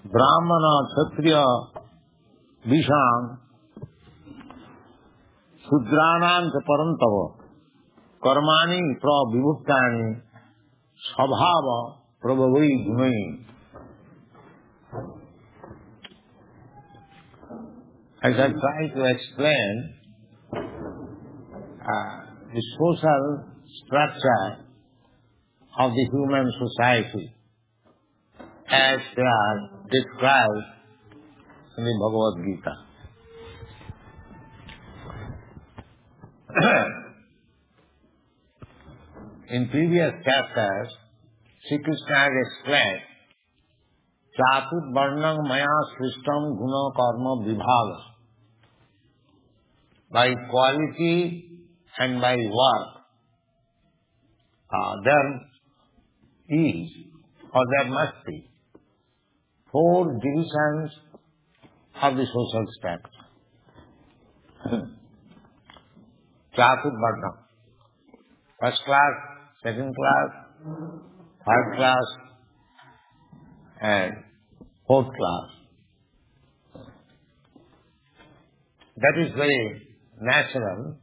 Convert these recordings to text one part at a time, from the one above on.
Brahmana, Kshatriya, Visham, Shudranam cha parantava, Karmani pravibhuktani, Svabhava prabhavi gunai. As I try to explain the social structure of the human society as they are described in the Bhagavad Gita. In previous chapters, Sri Krishna has explained Chatut Varnam Maya Srishtam Guna Karma Vibhaga. By quality and by work, there is or there must be 4 divisions of the social structure. Chatut Varnam. First class, second class, third class, and fourth class. That is very natural.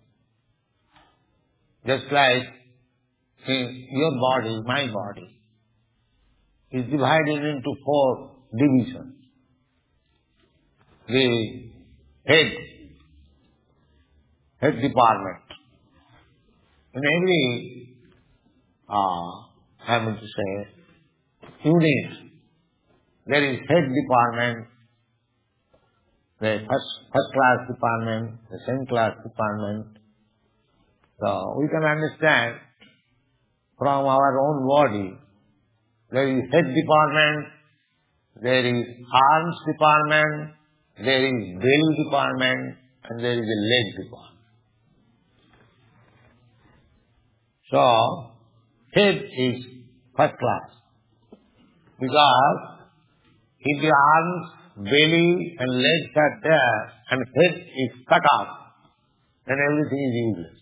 Just like your body, my body, is divided into 4 divisions. The head department. In every, I mean to say, unit, there is head department, the first class department, the second class department. So we can understand from our own body, there is head department, there is arms department, there is belly department, and there is a leg department. So, head is first class. Because if the arms, belly and legs are there and head is cut off, then everything is useless.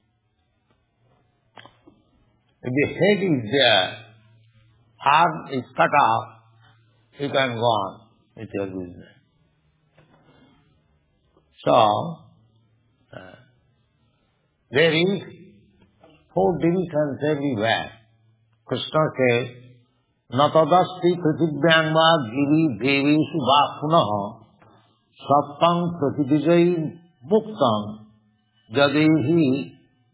If the head is there, arm is cut off, you can go on with your business. So, there is 4 divisions everywhere. Krishna says, Natadasti prithivyangva givi deveshu va punaha sattang pratibijai muktam jadehi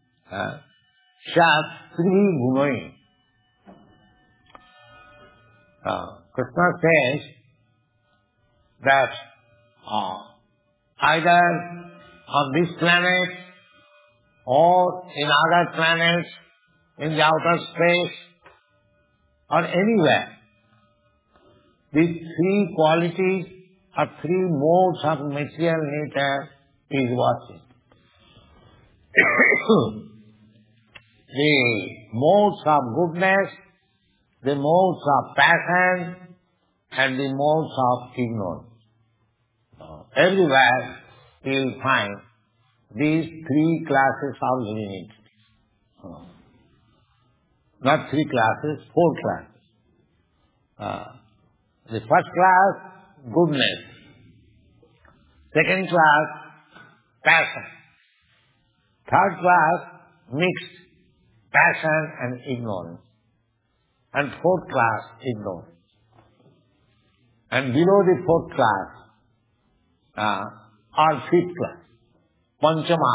shatri gunai. Krishna says that either on this planet or in other planets, in the outer space, or anywhere, these 3 qualities or 3 modes of material nature is watching. The modes of goodness, the modes of passion, and the modes of ignorance. Everywhere you will find these 3 classes of living entities. Not 3 classes, 4 classes. The first class, goodness. Second class, passion. Third class, mixed passion and ignorance. And fourth class, ignorance. And below the fourth class, or fifth class, Panchama.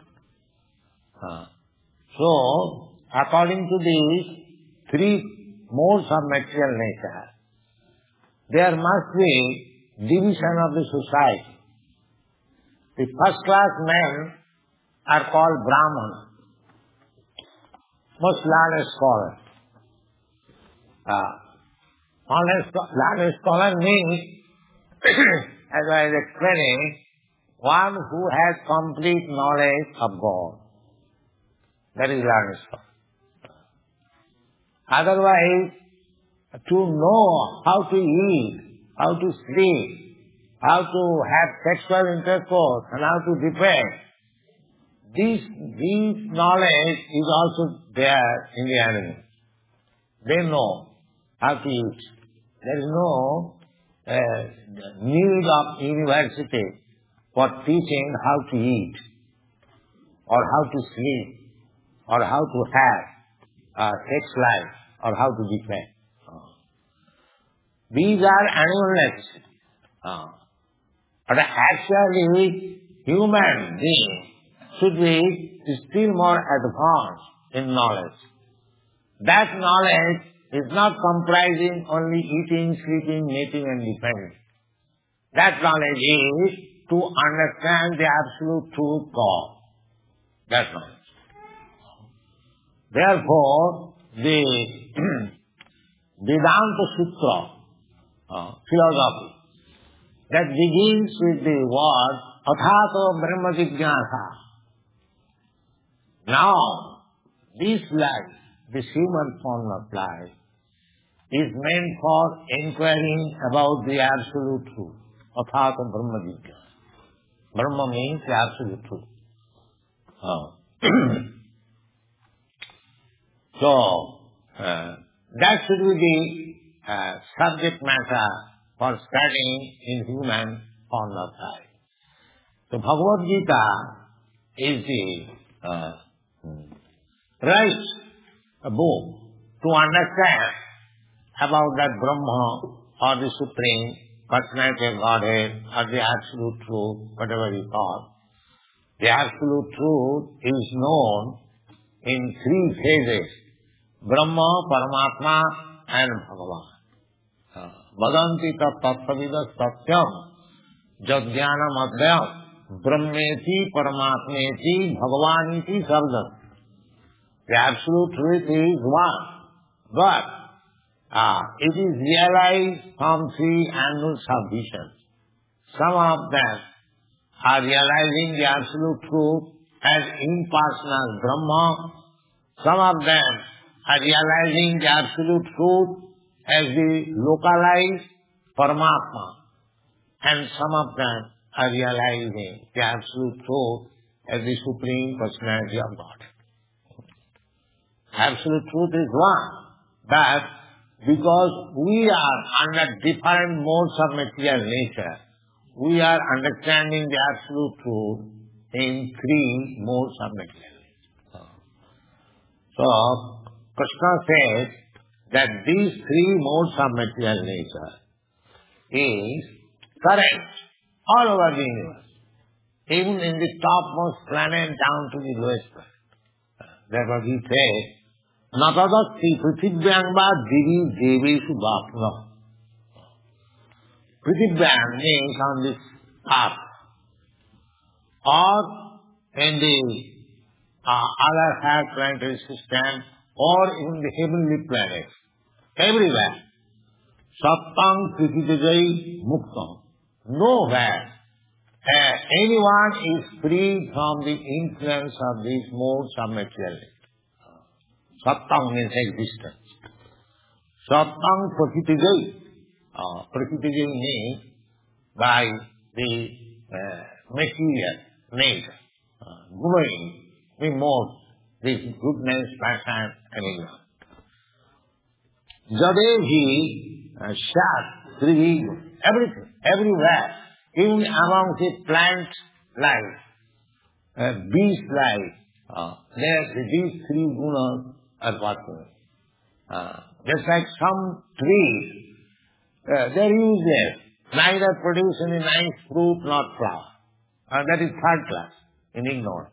So, according to these 3 modes of material nature, there must be division of the society. The first class men are called Brahmana, most learned scholars. Learned scholar means, as I was explaining, one who has complete knowledge of God. That is learned scholar. Otherwise, to know how to eat, how to sleep, how to have sexual intercourse, and how to defend, this knowledge is also there in the animals. They know how to eat. There is no need of university for teaching how to eat, or how to sleep, or how to have sex life, or how to defend. These are animal necessities. But actually, human being should be still more advanced in knowledge. That knowledge is not comprising only eating, sleeping, mating and defending. That knowledge is to understand the absolute truth God. That knowledge. Therefore, the Vedanta Sutra philosophy that begins with the word Athato Brahma Jignasa. Now, this life, this human form of life, is meant for inquiring about the absolute truth. Athato Brahma Jignasa. Brahma means the absolute truth. So, that should be the subject matter for studying in human form of life. So, Bhagavad Gita is the right book to understand about that Brahma or the Supreme Personality of Godhead or the Absolute Truth, whatever you call. The Absolute Truth is known in three phases: Brahma, Paramatma and Bhagavan. Vadanti tattvavidas satyam jadjnanam adhyam brahmeti paramatmeti bhagavaniti sabdam. The absolute truth is one, but it is realized from three angles of vision. Some of them are realizing the absolute truth as impersonal Brahma. Some of them are realizing the absolute truth as the localized Paramatma. And some of them are realizing the absolute truth as the Supreme Personality of God. Absolute truth is one, but because we are under different modes of material nature, we are understanding the absolute truth in three modes of material nature. So, Krishna says that these three modes of material nature is current all over the universe, even in the topmost planet down to the lowest planet. Therefore he says, Natadasti Prithivyang va divi deveshu bhapna. Prithivyang means on this earth, or in the other higher planetary system, or in the heavenly planets, everywhere. Sattang Prithivijay Muktam. Nowhere anyone is free from the influence of these modes of materiality. Sattang means existence. Sattang Prithivijay. Prithivijay means by the material nature, growing the modes, this goodness, passion, and ignorance. Jadehi, Shat, Trivi, everything, everywhere, even among the plant life, beast life, these three gunas are working. Just like some trees, they are useless, neither produce any nice fruit nor flower. That is third class in ignorance.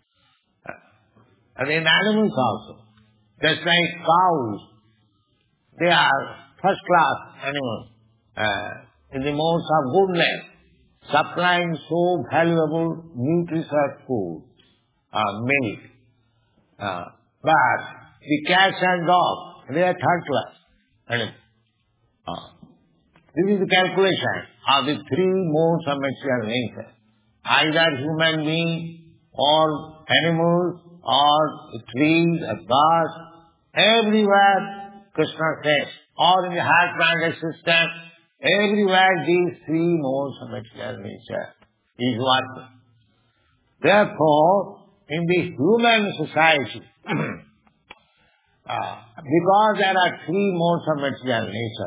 And in animals also, just like cows, they are first class animals in the modes of goodness, supplying so valuable nutritious food, milk. But the cats and dogs, they are third class animals. This is the calculation of the three modes of material nature. Either human being or animals or trees or birds, everywhere Krishna says, or in the higher planet system, everywhere these three modes of material nature is working. Therefore, in the human society, because there are three modes of material nature,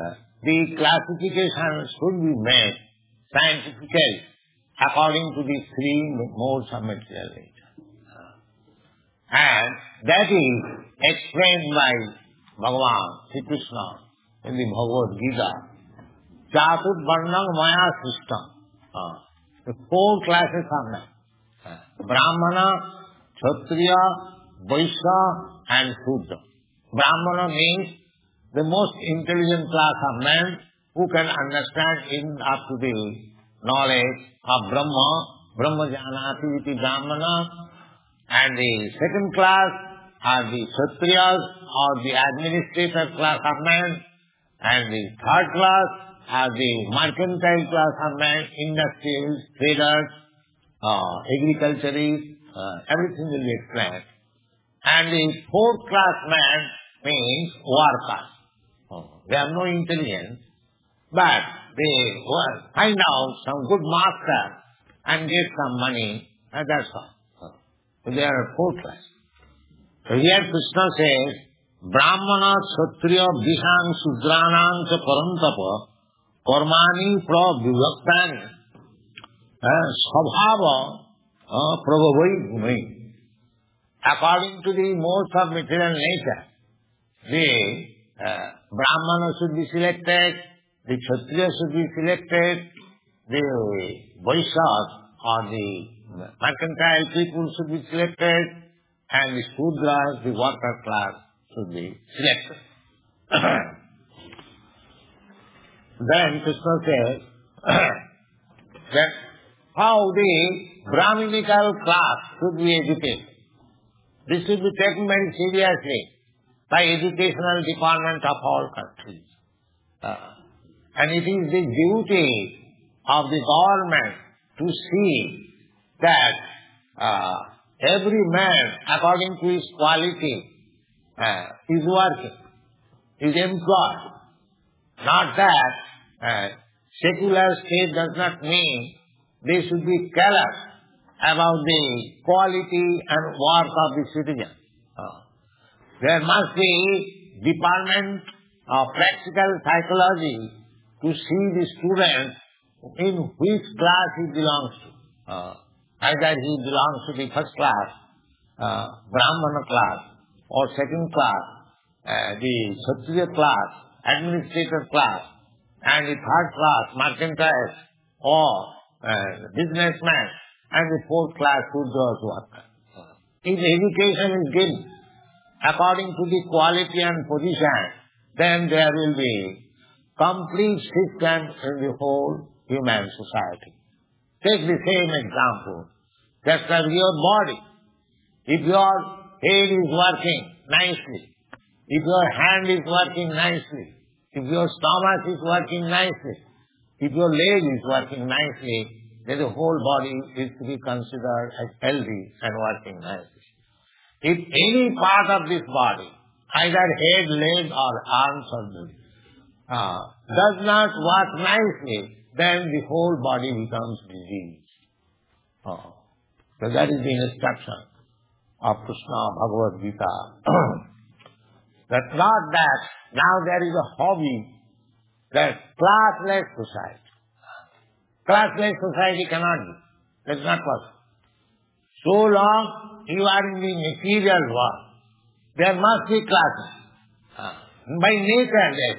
the classification should be made scientifically according to the three modes of material nature. And that is explained by Bhagavan Sri Krishna in the Bhagavad Gita. Chatur Varnam Maya System. The four classes are men. Brahmana, Kshatriya, Vaishya and Shudra. Brahmana means the most intelligent class of men who can understand in up to the knowledge of Brahma, Brahma Janati iti Brahmana. And the second class are the Kshatriyas or the administrator class of men. And the third class are the mercantile class of men, industrials, traders, agriculturists, everything will be explained. And the fourth class man means workers. They have no intelligence, but they find out some good master and get some money, and that's all. So they are a fourth class. So here Krishna says, Brahmana, Kshatriya, Bhisham, Sudranam, cha Parantapa, Karmani, Prabhuvaktani, Svabhava, Prabhavai Bhumi. According to the modes of material nature, the Brahmana should be selected, the Kshatriya should be selected, the Vaishyas or the mercantile people should be selected, and the Shudras, the worker class, should be selected. Then Krishna says that how the Brahminical class should be educated. This should be taken very seriously by educational department of all countries. And it is the duty of the government to see that every man, according to his quality, is working, is employed. Not that secular state does not mean they should be careless about the quality and work of the citizen. There must be department of practical psychology to see the student in which class he belongs to. Either he belongs to the first class, Brahmana class, or second class, the Kshatriya class, administrator class, and the third class, mercantile, or businessman, and the fourth class, Shudras worker. If education is given according to the quality and position, then there will be complete system in the whole human society. Take the same example, just as your body. If your head is working nicely, if your hand is working nicely, if your stomach is working nicely, if your leg is working nicely, then the whole body is to be considered as healthy and working nicely. If any part of this body, either head, leg or arms or leg, does not work nicely, then the whole body becomes diseased. So that is the instruction of Krishna Bhagavad Gita. That not that now there is a hobby that classless society. Classless society cannot be. That's not possible. So long you are in the material world, there must be classes. By nature, yes.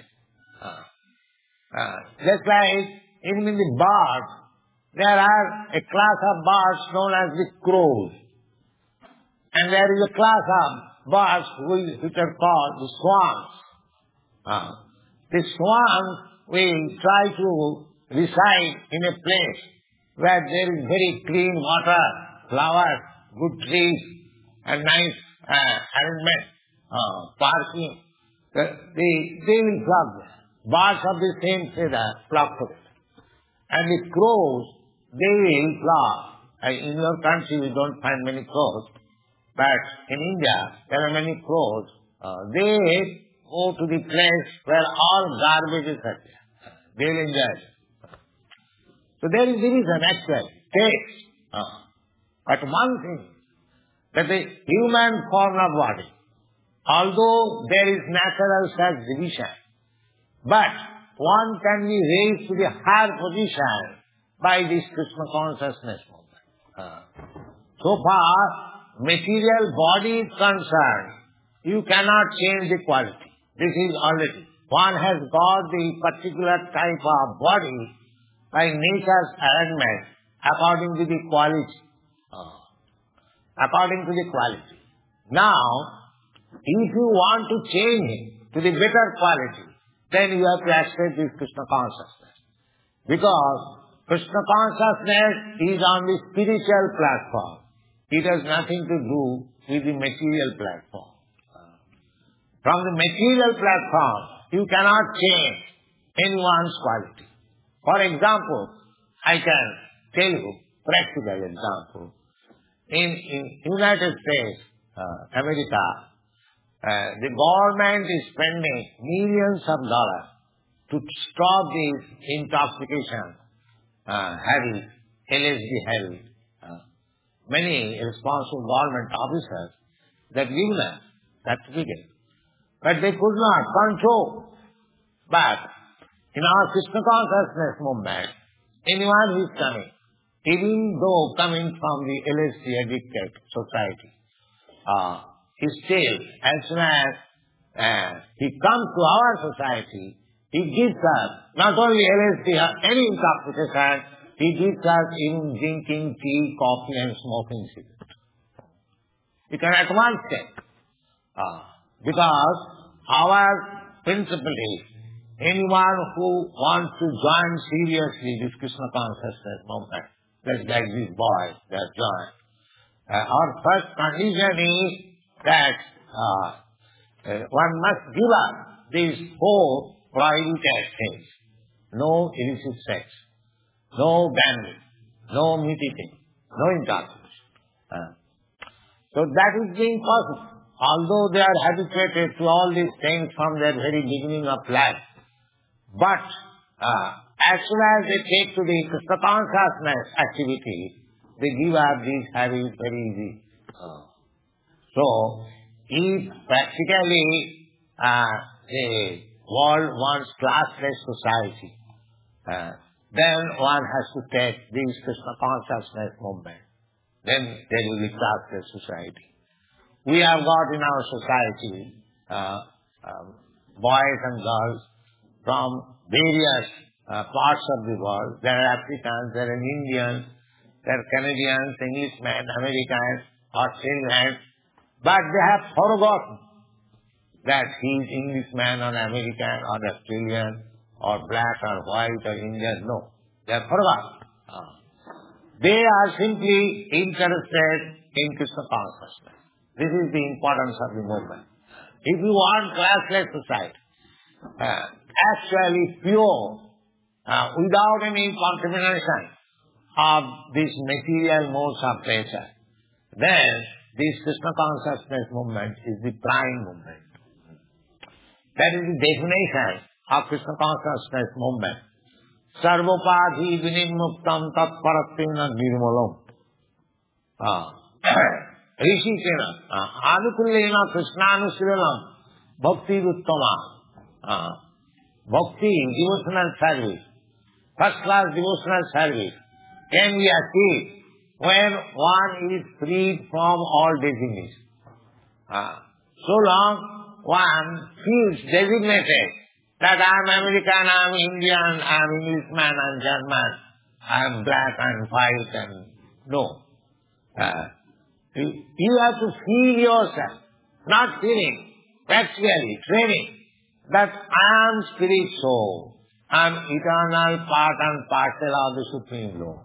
Just like even in the birds, there are a class of birds known as the crows. And there is a class of birds which are called the swans. The swans will try to reside in a place where there is very clean water, flowers, good trees, and nice arrangement, parking. They will flock there. Birds of the same feather flock together. And the crows, they will flock. In your country we don't find many crows, but in India there are many crows. They go to the place where all garbage is there. They will enjoy it. So there is division actually, taste. But one thing, that the human form of body, although there is natural such division, but one can be raised to the higher position by this Krishna consciousness movement. So far, material body is concerned, you cannot change the quality. This is already. One has got the particular type of body by nature's arrangement according to the quality. According to the quality. Now, if you want to change it to the better quality, then you have to accept this Krishna consciousness. Because Krishna consciousness is on the spiritual platform. It has nothing to do with the material platform. From the material platform, you cannot change anyone's quality. For example, I can tell you practical example. In United States, America, the government is spending millions of dollars to stop this intoxication habit, LSD habit. Many responsible government officers, that given us certificate, but they could not control. But in our Krishna consciousness movement, anyone who is coming, even though coming from the LSD addicted society, he still, as soon as he comes to our society, he gives us not only LSD or any intoxication, he gives us even drinking tea, coffee and smoking cigarette. You can at once check. Because our principle is, anyone who wants to join seriously this Krishna consciousness movement, just like these boys, they have joined. Our first condition is that one must give up these four prohibited things. No illicit sex, no gambling, no meat-eating, no intoxication. So that is being possible. Although they are habituated to all these things from their very beginning of life. But as soon as they take to the Krishna consciousness activity, they give up these habits very easy. So, if practically the world wants classless society, then one has to take this Krishna consciousness movement. Then there will be classless society. We have got in our society boys and girls from various parts of the world. There are Africans, there are Indians, there are Canadians, Englishmen, Americans, Australians. But they have forgotten that he is Englishman or American or Australian or black or white or Indian. No, they have forgotten. They are simply interested in Krishna consciousness. This is the importance of the movement. If you want classless society, actually pure, without any contamination of these material modes of nature, then this Krishna consciousness movement is the prime movement. That is the definition of Krishna consciousness movement. Sarvopadhi vinimuktam tat paratena nirmalam. Rishikena anukullena krishnanusrilam bhakti uttama. Bhakti, devotional service, first class devotional service, can be achieved when one is freed from all diseases. So long one feels designated that I am American, I am Indian, I am Englishman, I am German, I am black and white and no. You have to feel yourself, not feeling, practically training that I am spirit soul, I am eternal part and parcel of the Supreme Lord.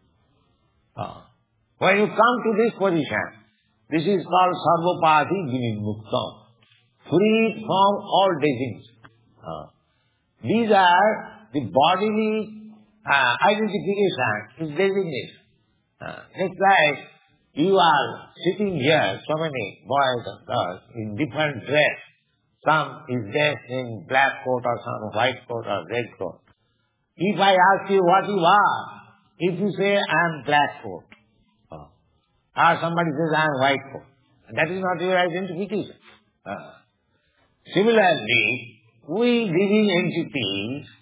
When you come to this position, this is called Sarvopadhi Vinimuktam, freed from all disease. These are the bodily identification is designation. It's like you are sitting here, so many boys and girls in different dress. Some is dressed in black coat or some white coat or red coat. If I ask you what you are, if you say I am black coat, or somebody says I am white coat, that is not your identification. Similarly, we living entities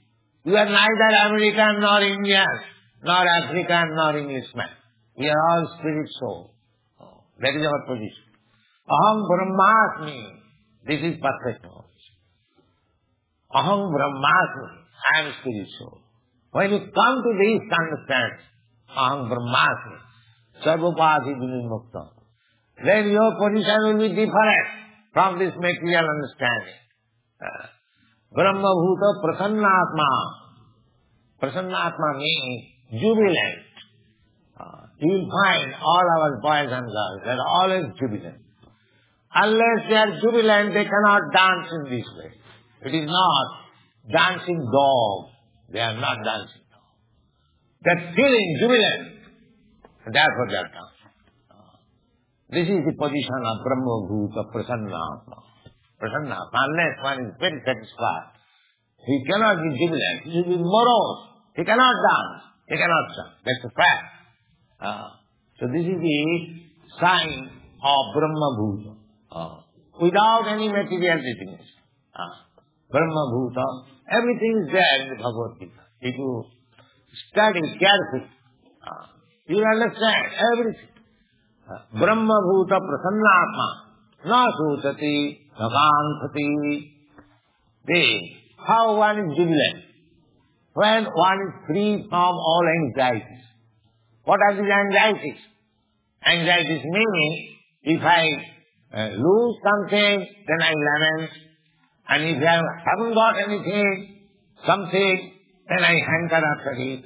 You are neither American nor Indian, nor African nor Englishman. We are all spirit soul. That is our position. Aham Brahmasmi. This is perfect knowledge. Aham Brahmasmi. I am spirit soul. When you come to this understanding, Aham Brahmasmi, Sarvopati Vinimukta, then your position will be different from this material understanding. Brahma Bhuta Prasannatma. Prasannatma means jubilant. You will find all our boys and girls, they are always jubilant. Unless they are jubilant, they cannot dance in this way. It is not dancing dogs. They are not dancing dogs. They are feeling jubilant. Therefore they are dancing. This is the position of Brahma Bhuta Prasannatma. Prasannatma, unless one is very satisfied, he cannot be jubilant. He will be morose. He cannot dance. He cannot sing. That's a fact. So this is the sign of Brahma Bhuta. Without any material designation. Brahma Bhuta, everything is there in the Bhagavad Gita. If you study carefully, you will understand everything. Brahma Bhuta Prasannatma, na sutati, na kanthati. How one is jubilant? When one is free from all anxieties. What are these anxieties? Anxieties meaning, if I lose something, then I lament. And if I haven't got anything, something, then I hanker after it.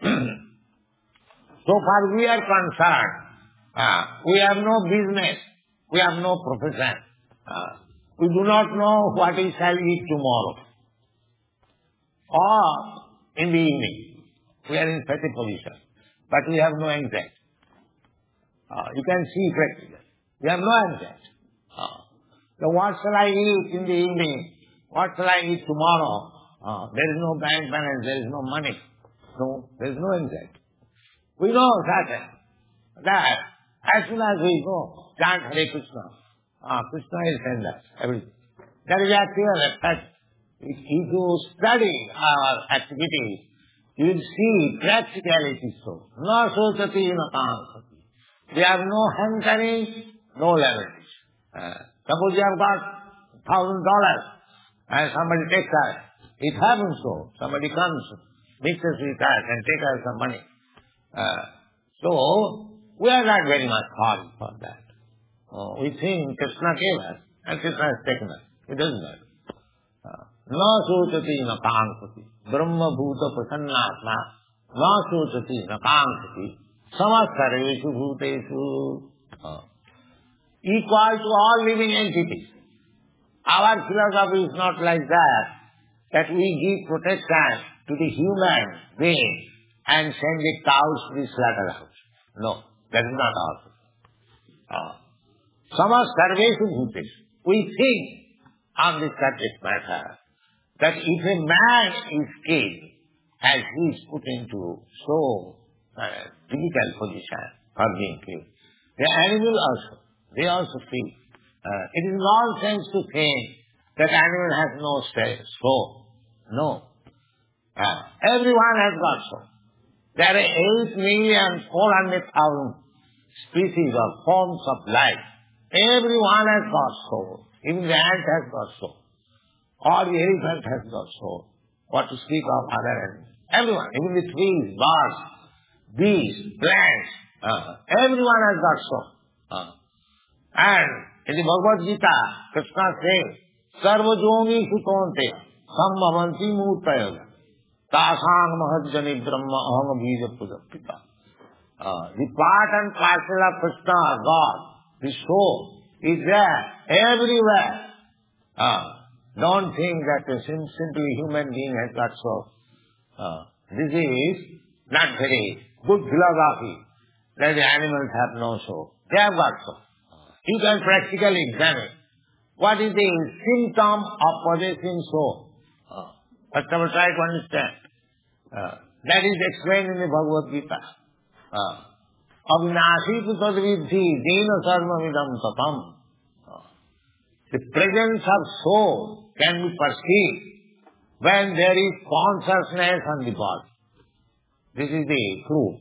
So far we are concerned. We have no business. We have no profession. We do not know what we shall eat tomorrow. Or in the evening. We are in such a position. But we have no anxiety. You can see practically. We have no anxiety. So what shall I eat in the evening? What shall I eat tomorrow? There is no bank balance, there is no money. No, there is no anxiety. We know that as soon as we go, chant Hare Krishna. Krishna will send us everything. That is actual fact. If you study our activities, you will see practically it is so. No sotati, no kankati. We have no hankering, no lamentation. Suppose you have got $1,000 and somebody takes us. It happens so. Somebody comes, mixes with us and takes us some money. So, we are not very much sorry for that. We think Krishna gave us and Krishna has taken us. It doesn't matter. Na sotati na kankati. Brahma bhuta prasannatma. Na sotati na kankati. Samasarveshu bhuteshu. Equal to all living entities. Our philosophy is not like that we give protection to the human being and send the cows to the slaughterhouse. No, that is not our philosophy. Samasarveshu bhuteshu. We think on this subject matter that if a man is killed, as he is put into so difficult position for being killed, the animal also, they also feel. It is nonsense to think that animal has no soul. No. Everyone has got soul. There are 8,400,000 species or forms of life. Everyone has got soul. Even the ant has got soul. Or the elephant has got soul. What to speak of other animals. Everyone, even the trees, birds, bees, plants, everyone has got soul. And in the Bhagavad Gita, Krishna says, Sarvajomi Sukonte, Sambhavanti Murtayaga, Tasang Mahajjani Brahma Aham Bija Pujapita. The part and parcel of Krishna, God, the soul, is there everywhere. Don't think that a simply human being has got soul. This is not very good philosophy that the animals have no soul. They have got soul. You can practically examine what is the symptom of possessing soul. First of all, try to understand. That is explained in the Bhagavad Gita. Avinashi tu tadvidhi dena sarvamidam tapam. The presence of soul can be perceived when there is consciousness on the body. This is the clue.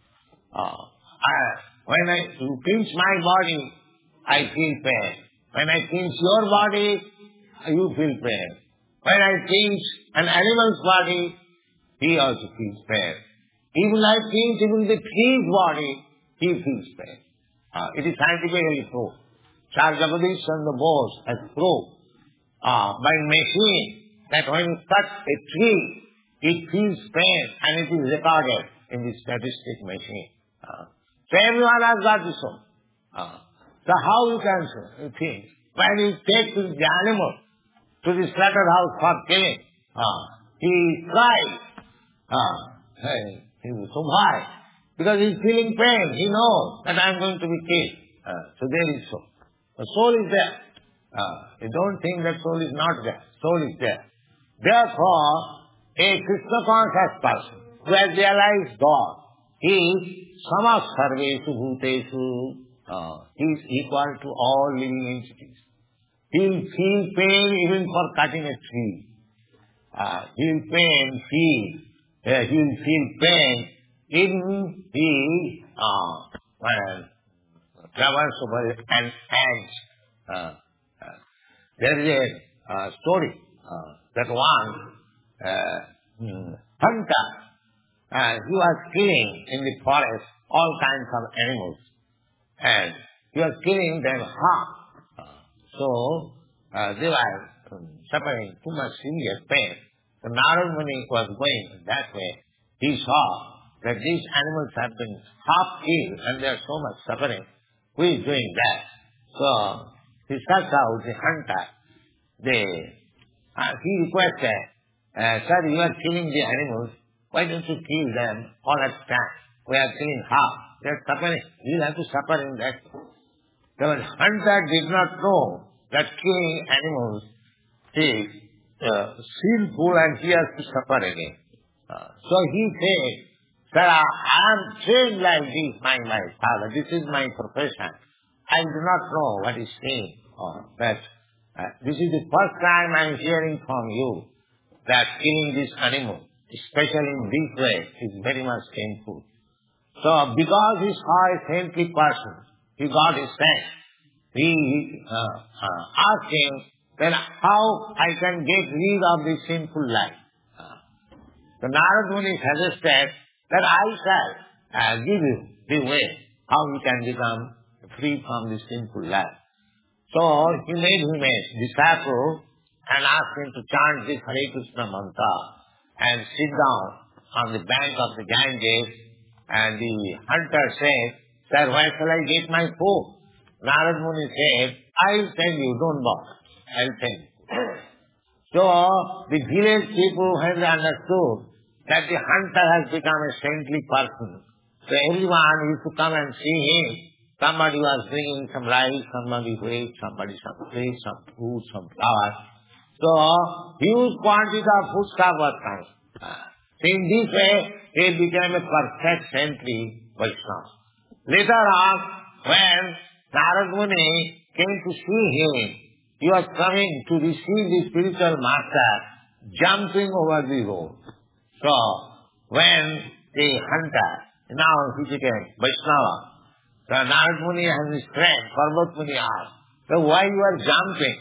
When you pinch my body, I feel pain. When I pinch your body, you feel pain. When I pinch an animal's body, he also feels pain. Even I pinch even the tree's body, he feels pain. It is scientifically proved. Charles Jagadish and the Bose has proved by machine that when you touch a tree, it feels pain and it is recorded in the statistic machine. So everyone has got this one. So how you can think? When you take the animal to the slaughterhouse for killing, he cries. So why? Because he is feeling pain. He knows that I am going to be killed. So there is soul. The soul is there. You don't think that soul is not there. Soul is there. Therefore, a Krishna conscious person who has realized God, he is samas sarvesu bhuteshu. He is equal to all living entities. He will feel pain even for cutting a tree. He will feel pain even he travels over an ant. There is a story that one hunter, he was killing in the forest all kinds of animals, and he was killing them half. So they were suffering too much serious pain. So Narad Muni was going that way. He saw that these animals have been half killed and they are so much suffering. Who is doing that? So he searched out the hunter. He requested, sir, you are killing the animals. Why don't you kill them all at a time? We are killing half. They are suffering. You will have to suffer in that. The hunter did not know that killing animals is sinful and he has to suffer again. So he said, sir, I am trained like this by my father. This is my profession. I do not know what is saying. But this is the first time I am hearing from you that killing this animal, especially in this way, is very much painful. So because he saw a saintly person, he got his sense. He asked him, then how I can get rid of this sinful life? So Narad Muni suggested that I shall give you the way how you can become free from this sinful life. So he made him a disciple and asked him to chant this Hare Krishna mantra and sit down on the bank of the Ganges. And the hunter said, sir, where shall I get my food? Narad Muni said, I will tell you, don't bother. I will tell you. So the village people, when they understood that the hunter has become a saintly person, so everyone used to come and see him. Somebody was bringing some rice, somebody wheat, somebody some fish, some food, some flowers. So huge quantity of foodstuff was coming. In this way, he became a perfect saintly Vaishnava. Later on, when Narad Muni came to see him, he was coming to receive the spiritual master, jumping over the road. So, when the hunter, now he became Vaishnava, so Narad Muni and his friend, Parvat Muni asked, so why you are jumping?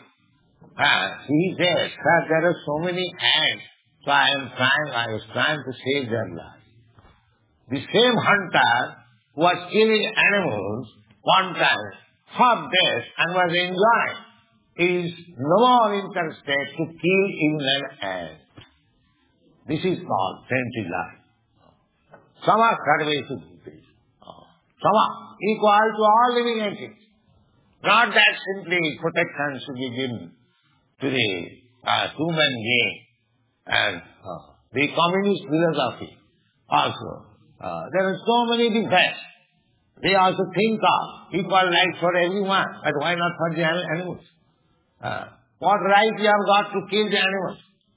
He said, sir, there are so many ants, so I was trying to save their lives. The same hunter who was killing animals one time, half dead and was enjoying, is no more interested to kill even an ant. This is called saintly life. Sama sarvesu bhutesu. Sama, equal to all living entities. Not that simply protection should be given to the human being. And the communist philosophy also. There are so many defects. They also think of equal rights for everyone, but why not for the animals? What right you have got to kill the animals?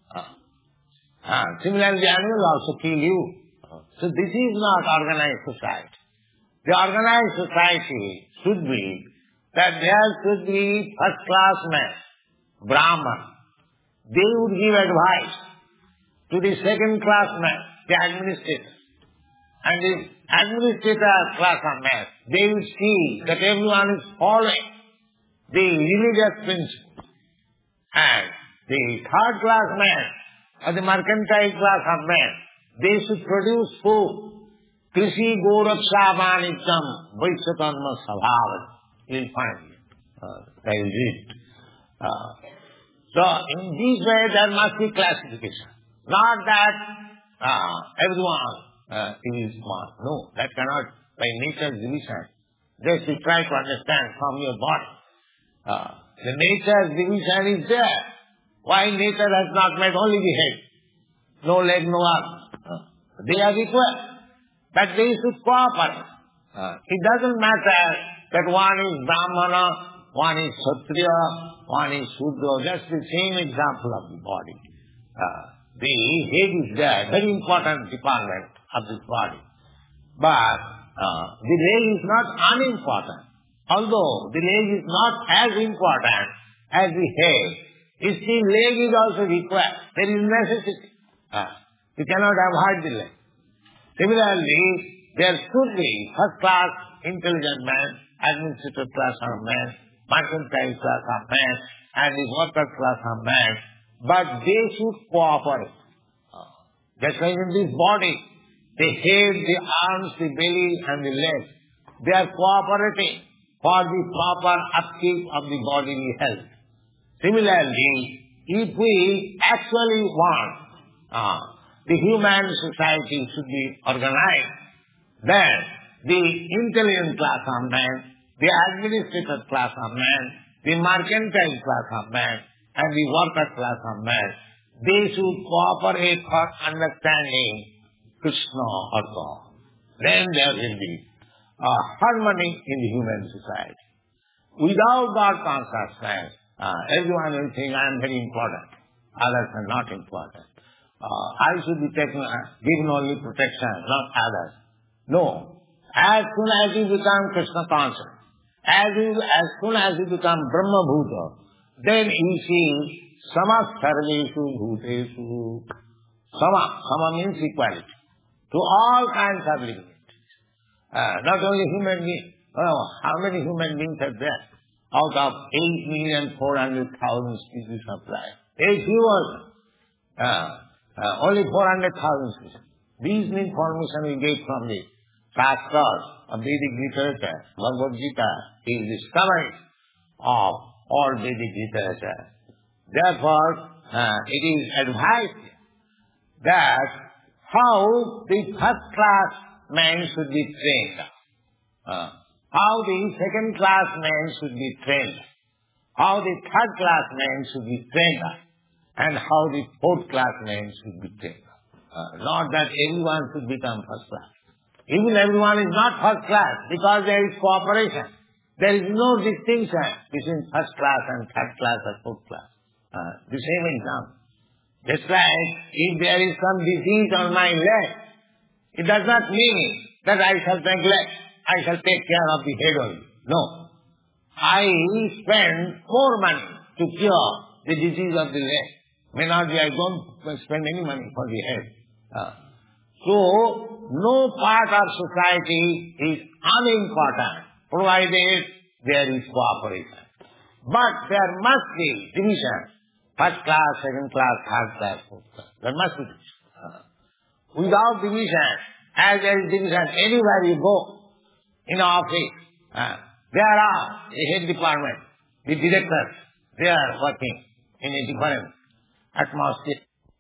Similarly, the animals also kill you. So this is not organized society. The organized society should be that there should be first-class men, Brahman. They would give advice to the second-class man, the administrator. And the administrator class of man, they will see that everyone is following the religious principle. And the third-class man, or the mercantile class of man, they should produce food. Krishi goraksha vanityam vaisyatanma sabhavat. You will find it. That is it. So, in this way there must be classification. Not that everyone is one. No, that cannot by nature's division. Just you try to understand from your body. The nature's division is there. Why nature has not made only the head? No leg, no arm. They are equal. But they should cooperate. It doesn't matter that one is Brahmana, one is Kshatriya, one is Shudra. Just the same example of the body. The head is there, very important department of this body. But the leg is not unimportant. Although the leg is not as important as the head, still leg is also required. There is necessity. You cannot avoid the leg. Similarly, there should be first-class intelligent man, administrative class of man, mercantile class of man, and the worker class of man, but they should cooperate. That's why in this body, the head, the arms, the belly, and the legs, they are cooperating for the proper upkeep of the bodily health. Similarly, if we actually want the human society should be organized, then the intelligent class of man, the administrative class of man, the mercantile class of man, and the worker class of man, they should cooperate for understanding Krishna or God. Then there will be harmony in the human society. Without God consciousness, everyone will think I am very important. Others are not important. I should be given only protection, not others. No. As soon as you become Krishna conscious, as soon as you become Brahma Bhuta, then you see Sama Sarveshu Bhuteshu. Sama means equality. To all kinds of living entities. Not only human beings. How many human beings are there? Out of 8,400,000 species of life. 8 viewers. Only 400,000 species. These information we get from the Shastras of Vedic literature. Bhagavad Gita is the summary of all Vedic literature. Therefore, it is advised that how the first-class man should be trained, how the second-class man should be trained, how the third-class man should be trained, and how the fourth-class man should be trained. Not that everyone should become first-class. Even everyone is not first-class because there is cooperation. There is no distinction between first-class and third-class or fourth-class. The same example. Just like if there is some disease on my leg, it does not mean that I shall neglect, I shall take care of the head only. No. I spend more money to cure the disease of the leg. May not be I don't spend any money for the head. So, no part of society is unimportant, provided there is cooperation. But there must be division. First class, second class, third class, fourth class. There must be division. Without division, as there is division anywhere you go, in office, there are the head department, the directors, they are working in a different atmosphere.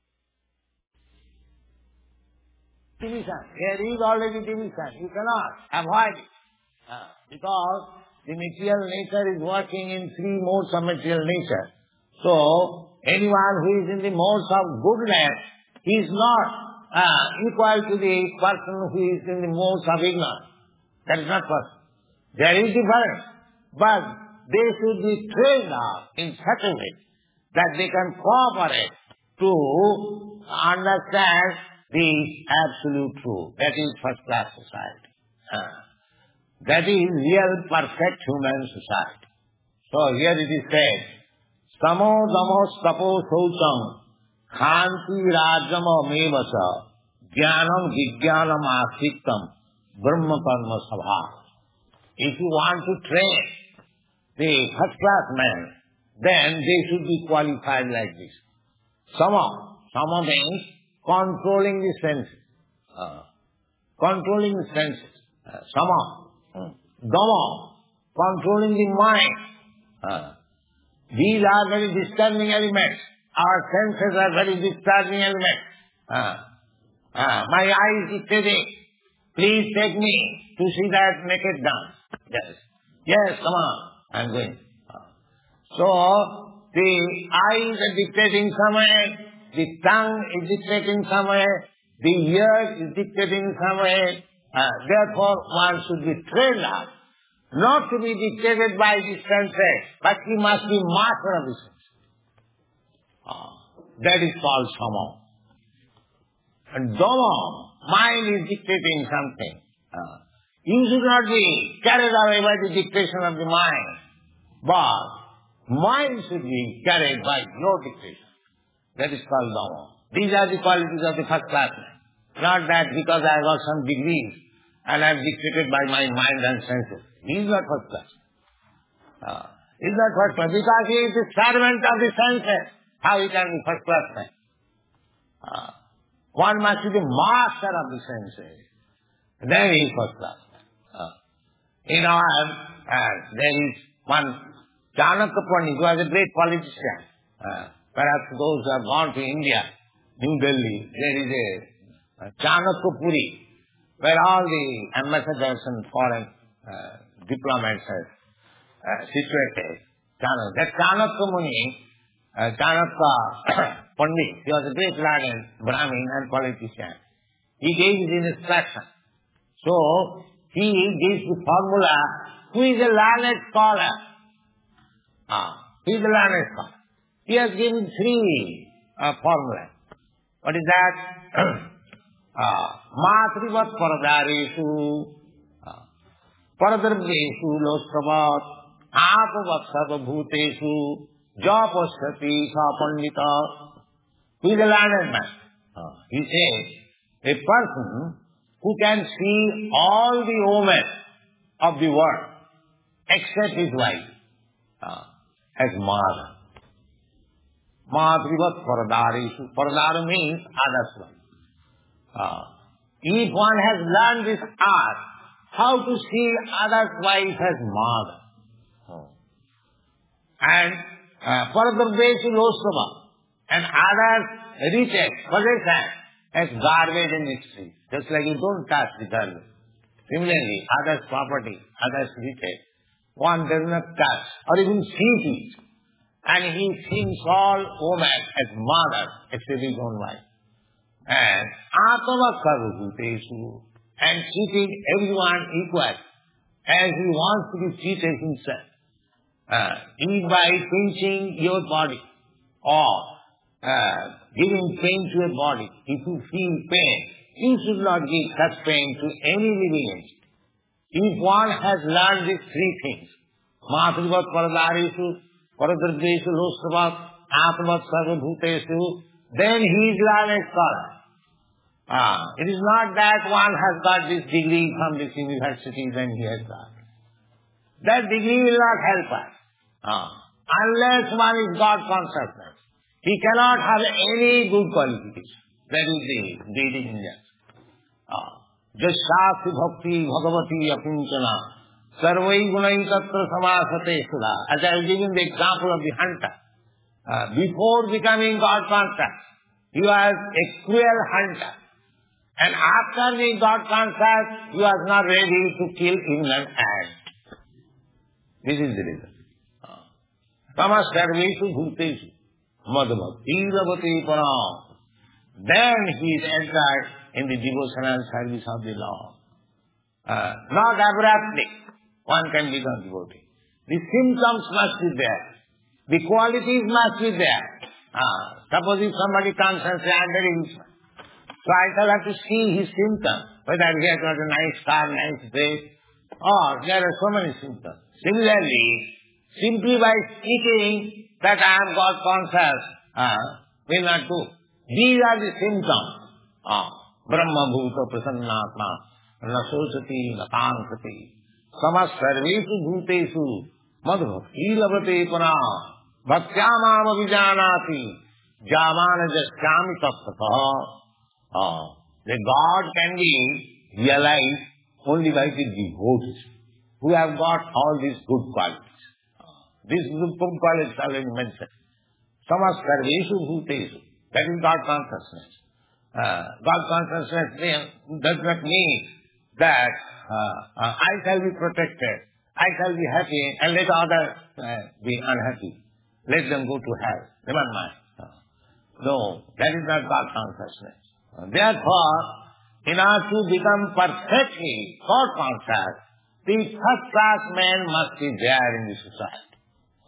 Division. There is already division. You cannot avoid it. Because the material nature is working in 3 modes of material nature. So, anyone who is in the modes of goodness is not equal to the person who is in the modes of ignorance. That is not possible. There is difference. But they should be trained up in such a way that they can cooperate to understand the absolute truth. That is first-class society. That is real, perfect human society. So here it is said, Samo damo stapo saucham khanti rajam amevasa jnanam vijnanam asiktam brahma karma sabha. If you want to train the first class man, then they should be qualified like this. Sama means controlling the senses. Controlling the senses. Sama. Dama, controlling the mind. These are very disturbing elements. Our senses are very disturbing elements. My eye is dictating. Please take me to see that naked dance. Yes, come on. I am going. So, the eyes are dictating somewhere, the tongue is dictating somewhere, the ear is dictating somewhere. Therefore, one should be trained up, not to be dictated by the senses, but he must be master of the senses. That is called sama. And dhamma, mind is dictating something. You should not be carried away by the dictation of the mind, but mind should be carried by your dictation. That is called dhamma. These are the qualities of the first class man. Not that because I got some degrees and I am dictated by my mind and senses. He is not first class. He is not first class because he is the servant of the senses. How he can be first class man? One must be the master of the senses. Then he is first class. There is one Chanakya Pandit who was a great politician. Perhaps those who have gone to India, New Delhi, there is a Chanakya Puri, where all the ambassadors and foreign diplomats are situated. That Chanakya Muni, Chanakya Pandit, he was a great learned Brahmin and politician. He gave his instruction. So, he gives the formula, who is a learned scholar? He is a learned scholar. He has given three formulas. What is that? Matrivat paradareshu, paradrabdeshu loskavat, apavat sarvabhuteshu, japasati sa pandita. He is a learned man. He says, a person who can see all the omen of the world, except his wife, as mother. Matrivat paradareshu. Paradara means other's wife. If one has learned this art, how to see other's wife as mother. And paradarbeshu losava. And others riches, possession, as garbage in the street. Just like you don't touch the garbage. Similarly, others' property, others' riches, one does not touch or even see it. And he thinks all women as mothers, except his own wife. And atava sarvabhuteshu, and treating everyone equal, as he wants to be treated himself. Even by pinching your body, or giving pain to your body. If you feel pain, you should not give such pain to any living entity. If one has learned these three things, matrivat paradareshu, paradrabdeshu loskavat, atmat sarvabhuteshu, then he is learned scholar. It is not that one has got this degree from this university, then he has got. That degree will not help us. Unless one is God consciousness. He cannot have any good qualification. That is the reading in that. Jashyasti bhakti bhagavati apunchana sarvai gunai tatra samasate sudha. As I was giving the example of the hunter. Before becoming God conscious, he was a cruel hunter. And after being God conscious, he was not ready to kill even an ant. This is the reason. Tamas sarveshu bhuteshu. Then he is entered in the devotional service of the Lord. Not abruptly one can become devotee. The symptoms must be there. The qualities must be there. Suppose if somebody comes and says, I am very rich man. So I shall have to see his symptoms, whether he has got a nice car, nice face, or there are so many symptoms. Similarly, simply by speaking that I am God conscious will not do. These are the symptoms. Brahma bhuta prasannatma nasosati nakankati samas sarveshu bhutesu madhvakti lavate pana bhaktyamam avijanati jamana jasyami tattva. The God can be realized only by the devotees who have got all these good qualities. These good qualities are already mentioned. Samas sarveshu bhutesu. That is God consciousness. God consciousness does not mean that I shall be protected, I shall be happy, and let others be unhappy. Let them go to hell. Never mind. No, that is not God consciousness. Therefore, in order to become perfectly God conscious, the first-class man must be there in the society.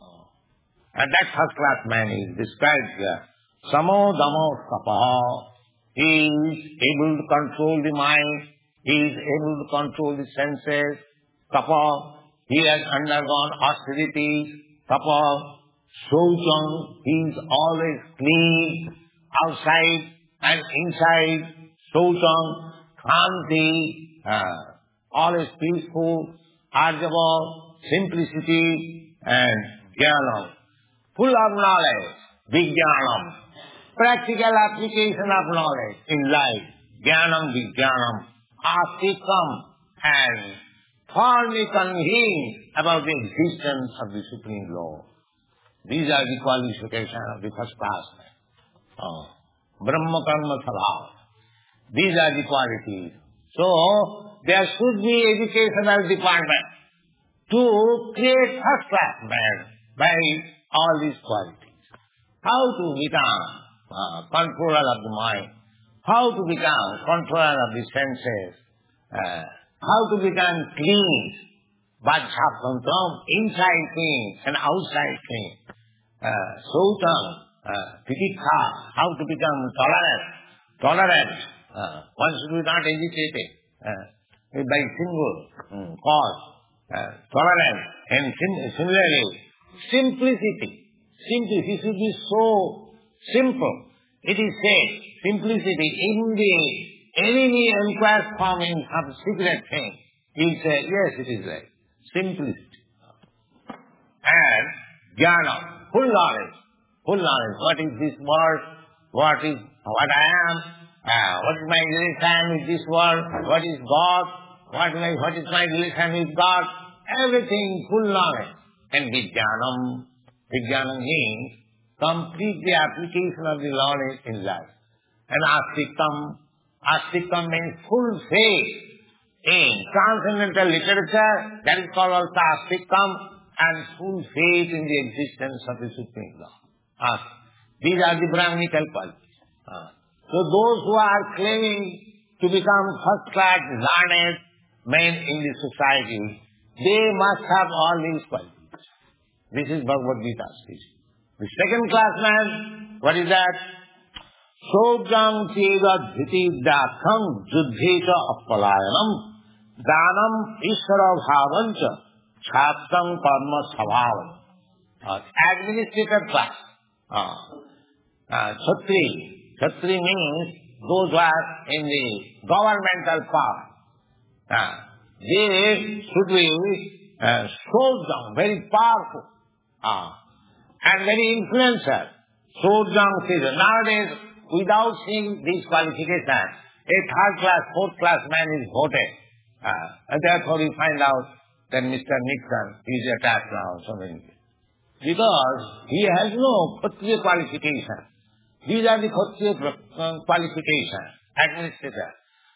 And that first-class man is described here. Samo damo kapaha. He is able to control the mind. He is able to control the senses. Kapaha. He has undergone austerities. Kapaha. Shoucham. He is always clean outside and inside. Shoucham. Khanti. Always peaceful. Arjava. Simplicity. And jnanam. Full of knowledge. Vijnanam. Practical application of knowledge in life. Jnanam, vijnanam. Astikam. And firmly convinced about the existence of the Supreme Lord. These are the qualifications of the first class man. Brahma karma sabhav. These are the qualities. So, there should be educational department to create first class man by all these qualities. How to become controller of the mind, how to become controller of the senses, how to become clean, vajjhapantram, inside clean and outside clean, sautam, titikha, how to become tolerant. One should be not agitated by single cause, tolerant, and similarly, simplicity. He should be so simple. It is said, simplicity, in the enemy inquires for me of secret thing. He will say, yes, it is right. Simplicity. And jnana, full knowledge. What is this world? What I am? What is my relation with this world? What is God? What is my relation with God? Everything, full knowledge. And vijnanam. Vijnanam means complete the application of the knowledge in life. And astikam means full faith in transcendental literature, that is called also astikam, and full faith in the existence of the Supreme Lord. These are the Brahminical qualities. So those who are claiming to become first-class learned men in the society, they must have all these qualities. This is Bhagavad Gita speech. The second class man, what is that? Sojam cheda dhiti dakham juddheta appalayanam danam ishvara bhavancha chhattam karma sabhavam. Administrator class. Kshatri means those who are in the governmental power. They should be Sojam, very powerful. And very influencer. Sojam Siddha. Nowadays, without seeing these qualifications, a third class, fourth class man is voted. And therefore you find out that Mr. Nixon is attacked now so many years. Because he has no Kshatriya qualification. These are the Kshatriya qualifications. Administrator.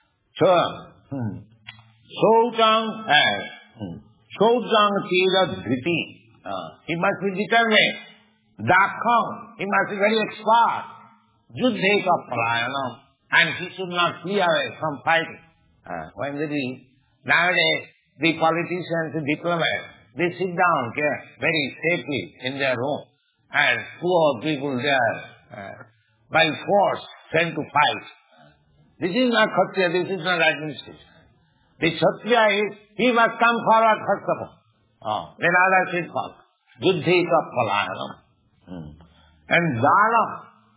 Sojam Cheda Dhriti. He must be determined. Dakham. He must be very expert. Juddheka Palayanam. And he should not flee away from fighting. Nowadays, the politicians, the diplomats, they sit down very safely in their home. And poor people there, by force, sent to fight. This is not Kshatriya, this is not administration. The Kshatriya is, he must come forward first of all. Then others will follow. Juddheka Palayanam. And Dana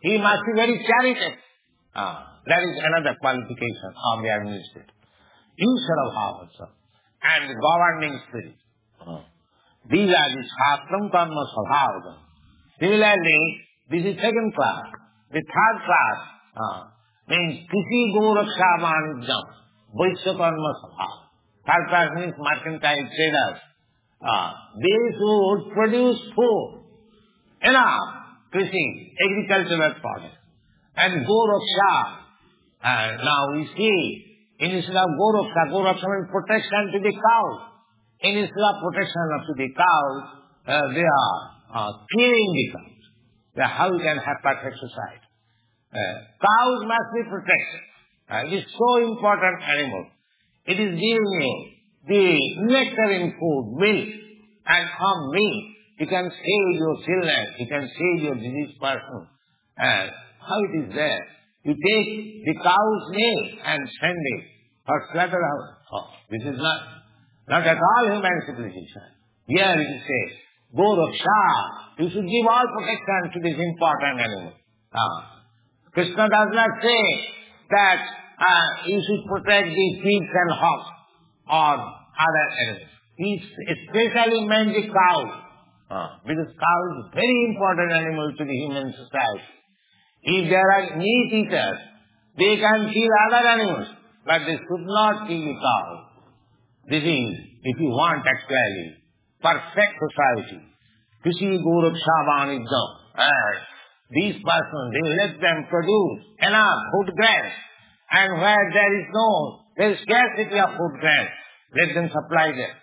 He must be very charitable. That is another qualification of the administrator. Ishvara bhava and the governing spirit. These are the shastram karma svabhavam. Similarly, this is second class. The third class means Krishi Goraksha Vanijam, Vaishya karma svabhav. Third class means mercantile traders. They should produce food, enough, Krishi, agricultural products. And Goraksha, now we see, instead of Goraksha means protection to the cows. Instead of protection to the cows, they are killing the cows. How you can have perfect society? Cows must be protected. It is so important animal. It is giving you the nectaring food, milk, and from milk you can save your children, you can save your diseased person. And how it is there? You take the cow's milk and send it for slaughterhouse. This is not at all human civilization. Here it is said, Goraksha, you should give all protection to this important animal. Krishna does not say that you should protect the pigs and hogs or other animals. He especially meant the cow, because cow is a very important animal to the human society. If there are meat eaters, they can kill other animals, but they should not kill the cow. This is, if you want actually, perfect society. Krishi Goraksha Vanijam. These persons, they let them produce enough food grains. And where there is scarcity of food grains, let them supply them.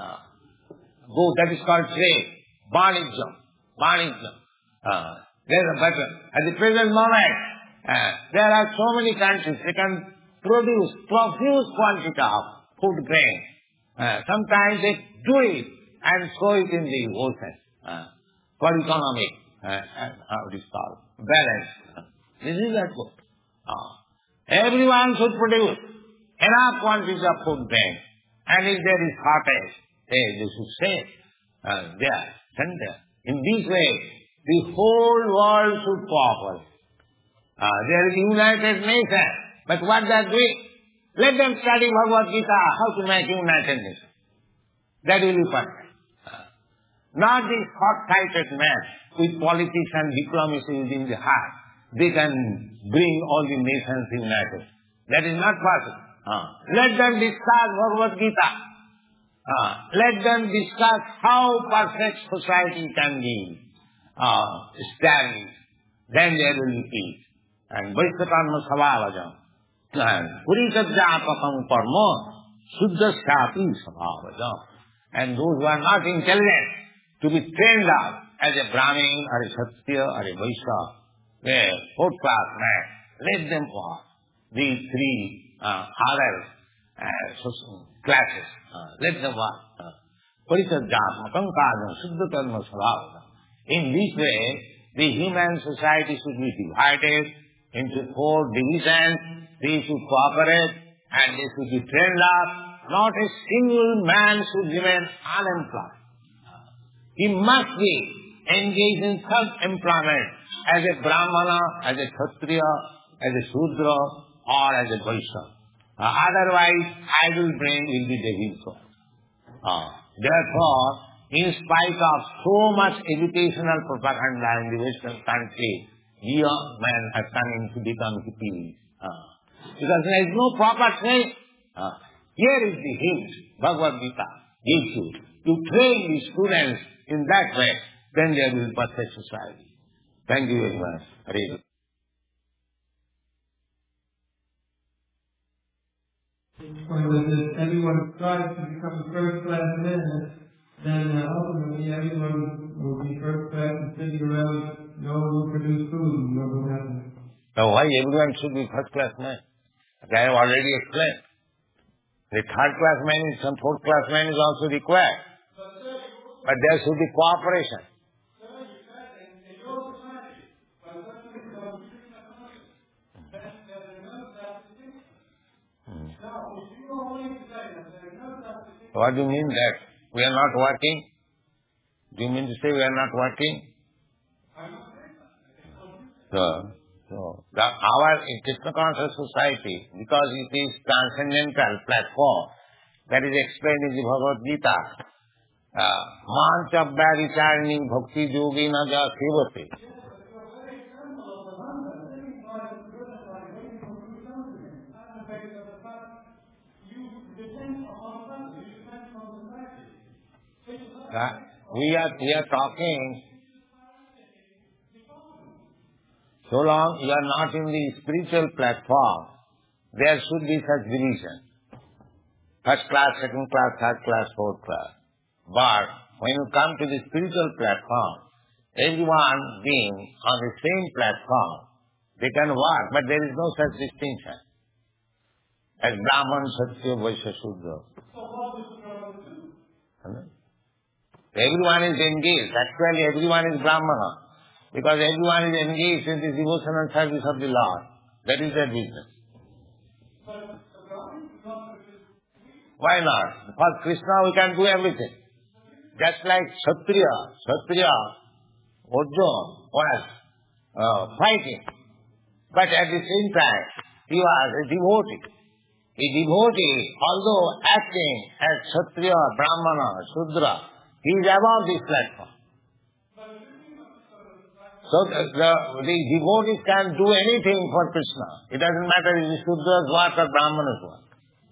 That is called trade. Vanijam. There is a better. At the present moment, there are so many countries, they can produce profuse quantity of food grain. Sometimes they do it and throw it in the ocean for economic, how it is called, balance. This is that good. Everyone should produce enough quantities of food grain. And if there is shortage, they should say, send there. In this way, the whole world should cooperate. There is United Nations, but what they are doing? Let them study Bhagavad Gita, how to make United Nations. That will be perfect. Not these hot-sighted men with politics and diplomacy within the heart. They can bring all the nations united. That is not possible. Let them discuss Bhagavad Gita. Let them discuss how perfect society can be established. Then there will be peace. And Vaishya karma svabhavajam. Purishadjapakam karma suddhasyapi svabhavajam. And those who are not intelligent, to be trained up as a Brahmin or a Kshatriya or a Vaishya, fourth class man, let them walk. These three other classes, let them walk. Parisadhyatmakam karma suddha karma svabhavajam. In this way, the human society should be divided into 4 divisions. They should cooperate and they should be trained up. Not a single man should remain unemployed. He must be engaged in self-employment as a Brahmana, as a Kshatriya, as a Shudra, or as a Vaishya. Otherwise, idle brain will be devil's. Therefore, in spite of so much educational propaganda in the Western country, young men are coming to become hippies. Because there is no proper training. Here is the hint, Bhagavad Gita gives you. You train the students in that way, then there will be perfect society. Thank you very much. Hare. If everyone strives to become a first-class man, then ultimately everyone will be first-class and sitting around, no one will produce food, and no one will happen. Now why everyone should be first-class man? I have already explained. The third-class man and fourth-class man is also required. But there should be cooperation. What do you mean that? We are not working? Do you mean to say we are not working? Our Krishna Conscious Society, because it is transcendental platform, that is explained in the Bhagavad Gita, Manchabhya Vicharni Bhakti Yogina Ja Sevate. We are talking, so long you are not in the spiritual platform, there should be such division. First class, second class, third class, fourth class. But when you come to the spiritual platform, everyone being on the same platform, they can work, but there is no such distinction. As Brahman, Kshatriya, Vaishya, Shudra. Everyone is engaged. Actually, everyone is Brahmana. Because everyone is engaged in the devotion and service of the Lord. That is their business. Why not? For Krishna we can do everything. Just like Kshatriya, Arjuna was fighting. But at the same time, he was a devotee. A devotee, although acting as Kshatriya, Brahmana, Shudra, he is above this platform. So the devotees can do anything for Krishna. It doesn't matter if it's Shudra's work or Brahmana's work.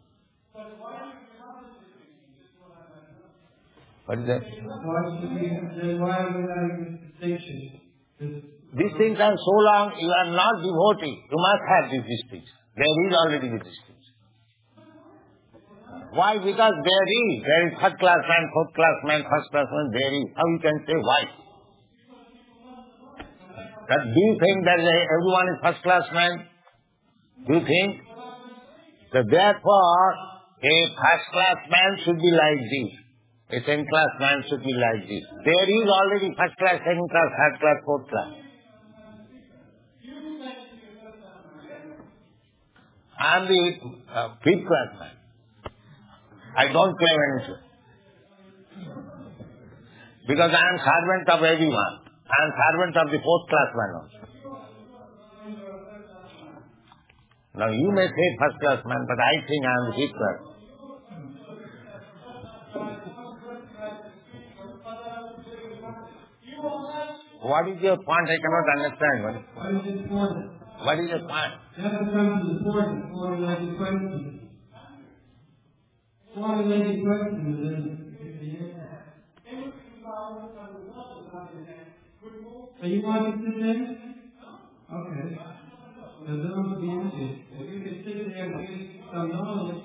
What is that? Why are we having this distinction? These things are so long, you are not devotee. You must have this distinction. There is already this distinction. Why? Because there is third class man, fourth class man, first class man, there is. How you can say why? That do you think that everyone is first class man? Do you think? So therefore, a first class man should be like this. A second class man should be like this. There is already first class, second class, third class, fourth class. I am the fifth class man. I don't claim anything. Because I am servant of everyone. I am servant of the fourth class man also. Now you may say first class man, but I think I am the fifth class. What is your point? I cannot understand. What is important? What is your point? That becomes important. Formulating questions. Formulating questions So you want to sit there? Okay. So those be interested. If you can sit there and get some knowledge,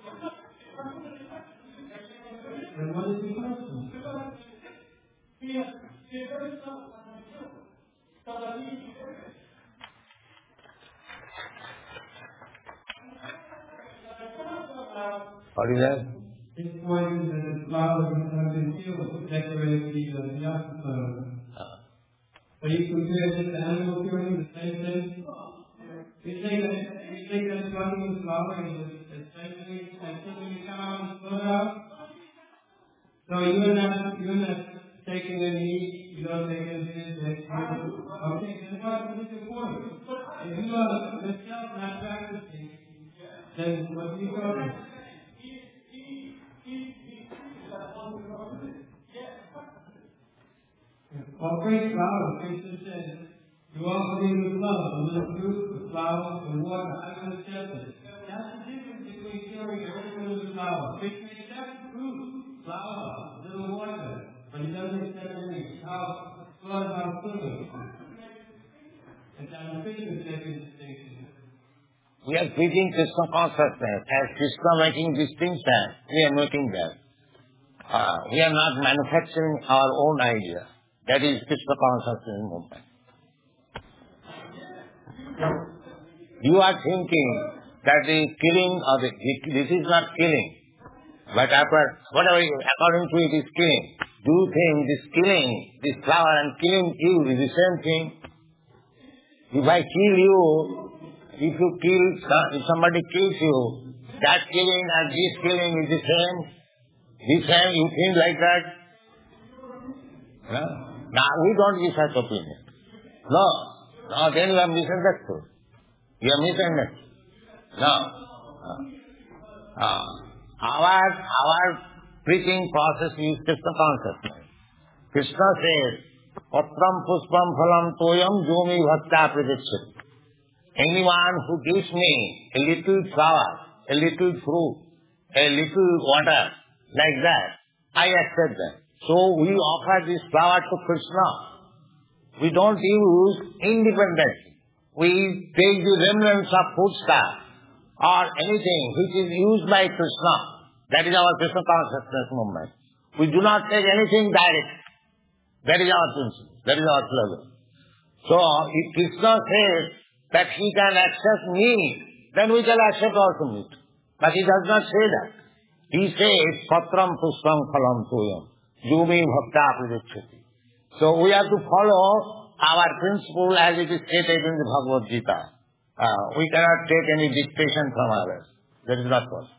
then what is the question? What is that? It's pointing that the flowers have been killed to decorate the yasasa. So you compare this to animal killing, the same thing? You take that plucking the flower and essentially taking the cow and put it out? So you're not taking any meat, you don't take any fish, okay, then what is important? If you are yourself not practicing, then what do you call it? Well, great flowers, Krishna says, you offer me with love, a little fruit, with flowers, and water, I will accept it. That's the difference between curing a little flower. Krishna accepts fruit, flower, little water, but he doesn't accept any how blood, how food. And that's Krishna's second distinction. We are preaching Krishna consciousness. As Krishna making distinction, we are making that. We are not manufacturing our own idea. That is Krishna consciousness movement. You are thinking that the killing of this is not killing, but whatever according to it is killing. Do you think this killing, this flower and killing you is the same thing? If I kill you, if somebody kills you, that killing and this killing is the same? The same, you think like that? No? Now, we don't give such opinion. No. No, then you have misunderstood. You have misunderstood. No. Our preaching process is Krishna consciousness. Krishna says, Patram puspam phalam toyam yomi bhakta pradikshati. Anyone who gives me a little flower, a little fruit, a little water, like that, I accept that. So we offer this flower to Krishna. We don't use independently. We take the remnants of foodstuff or anything which is used by Krishna. That is our Krishna consciousness movement. We do not take anything direct. That is our principle. That is our slogan. So if Krishna says that he can accept me, then we shall accept also meat. But he does not say that. He says, Patram puspam phalam toyam, yumi bhakta pradikshati. So we have to follow our principle as it is stated in the Bhagavad Gita. We cannot take any dictation from others. That is not possible.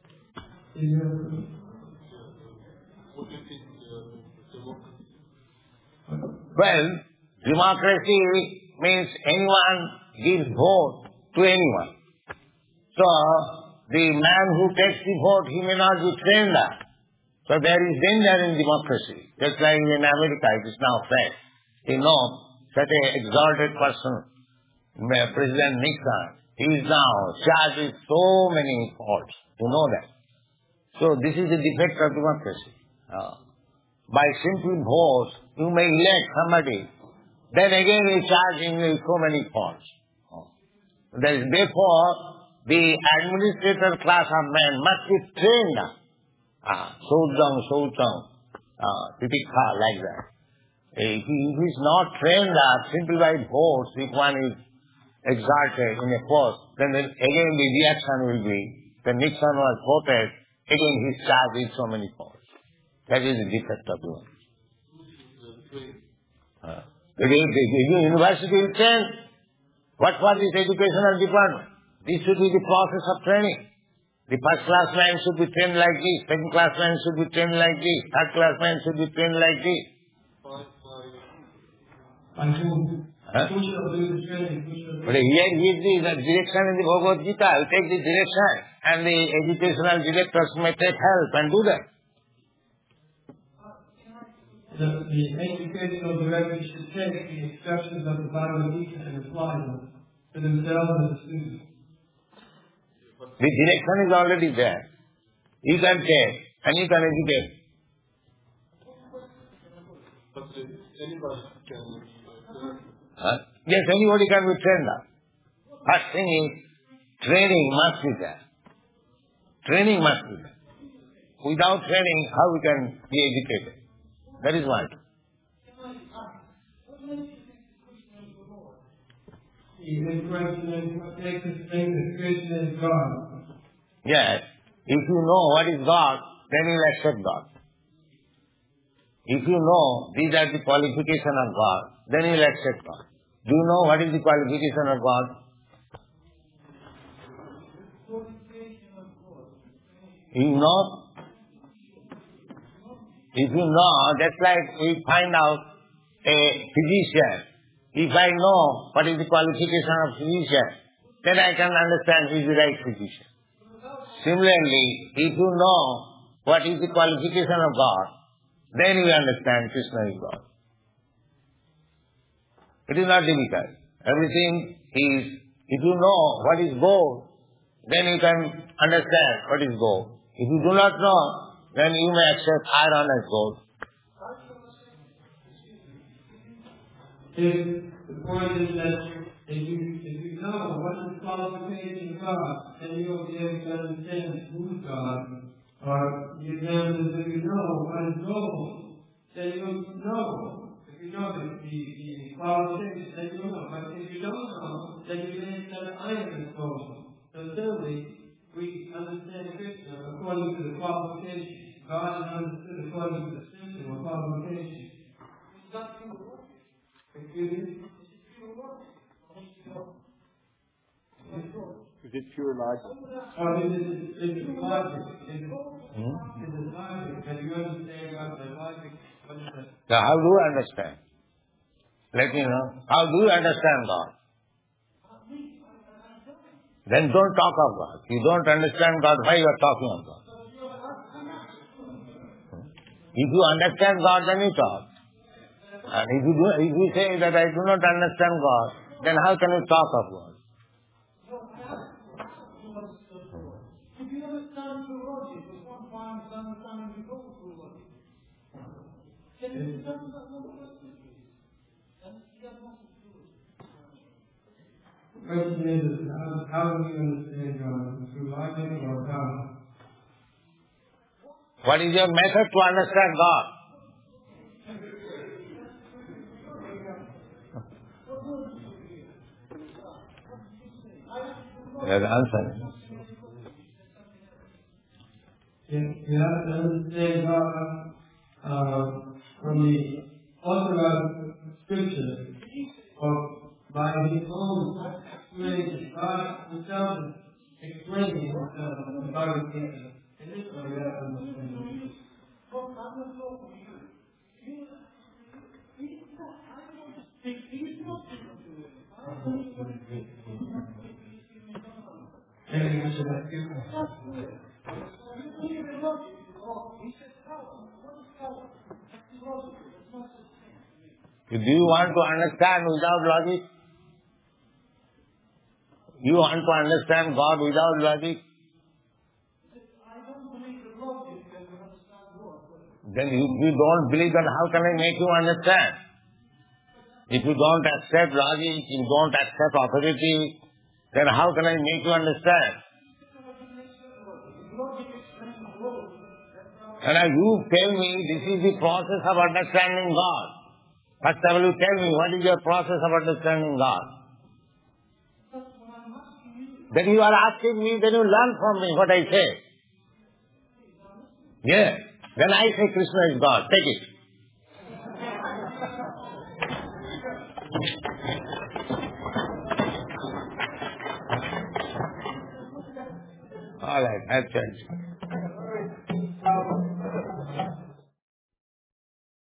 Well, democracy means anyone gives vote to anyone. So, the man who takes the vote, he may not be trained up. So there is danger in democracy. Just like in America, it is now said. You know, such an exalted person, President Nixon, he is now charged with so many faults. You know that. So this is the defect of democracy. By simple votes, you may elect somebody. Then again you charge him with so many faults. Therefore, the administrator class of men must be trained up. Soujang, titikha, like that. If he is not trained up simply by votes, if one is exalted in a post, then again the reaction will be, the Nixon was voted, again he is charged with so many faults. That is the defect of the university will train. What for this educational department? This should be the process of training. The first class man should be trained like this, second class man should be trained like this, third class man should be trained like this. But here is the direction in the Bhagavad Gita. You take the direction and the educational directors may take help and do that. The educational directors should take the instructions of the Bhagavad Gita and apply them to themselves and the students. The direction is already there. You can take and you can educate. Yes, anybody can be trained up. First thing is, training must be there. Training must be there. Without training, how we can be educated? That is one. Yes. If you know what is God, then you will accept God. If you know these are the qualifications of God, then you will accept God. Do you know what is the qualification of God? You know? If you know, that's like we find out a physician. If I know what is the qualification of physician, then I can understand who is the right physician. Similarly, if you know what is the qualification of God, then you understand Krishna is God. It is not difficult. Everything is, if you know what is gold, then you can understand what is gold. If you do not know, then you may accept iron as gold. The point is that if you know what is the qualification of God, then you will be able to understand who is God. Or the example is if you know what is gold, then you will know. If you know the qualification, then you will know. But if you don't know, then you may understand iron is gold. So thirdly, we understand Krishna according to the qualification. God is understood according to the system of qualification. Is it pure logic? Or is it logic? Is it logic? Can you understand about the logic? Now, how do I understand? Let me know. How do you understand God? Then don't talk of God. You don't understand God, why you are talking of God? If you understand God, then you talk. And if you say that I do not understand God, then how can you talk of God? If you understand through logic, but sometimes understanding is also through logic. Can you understand that one question, please? And you have nothing to do with it. The question is, how do we understand God? Through logic or how? What is your method to understand God? There's an answer. You have to understand God from the Orthodox Scripture, or by His own explanation. God Himself is explaining Himself in the Bible teaching. And this way you have to understand. Do you want to understand without logic? You want to understand God without logic? Then if you don't believe, then how can I make you understand? If you don't accept logic, you don't accept authority, then how can I make you understand? And now you tell me this is the process of understanding God. First of all, you tell me what is your process of understanding God. Then you are asking me, then you learn from me what I say. Yeah. Then I say Krishna is God. Take it. All right, have chance.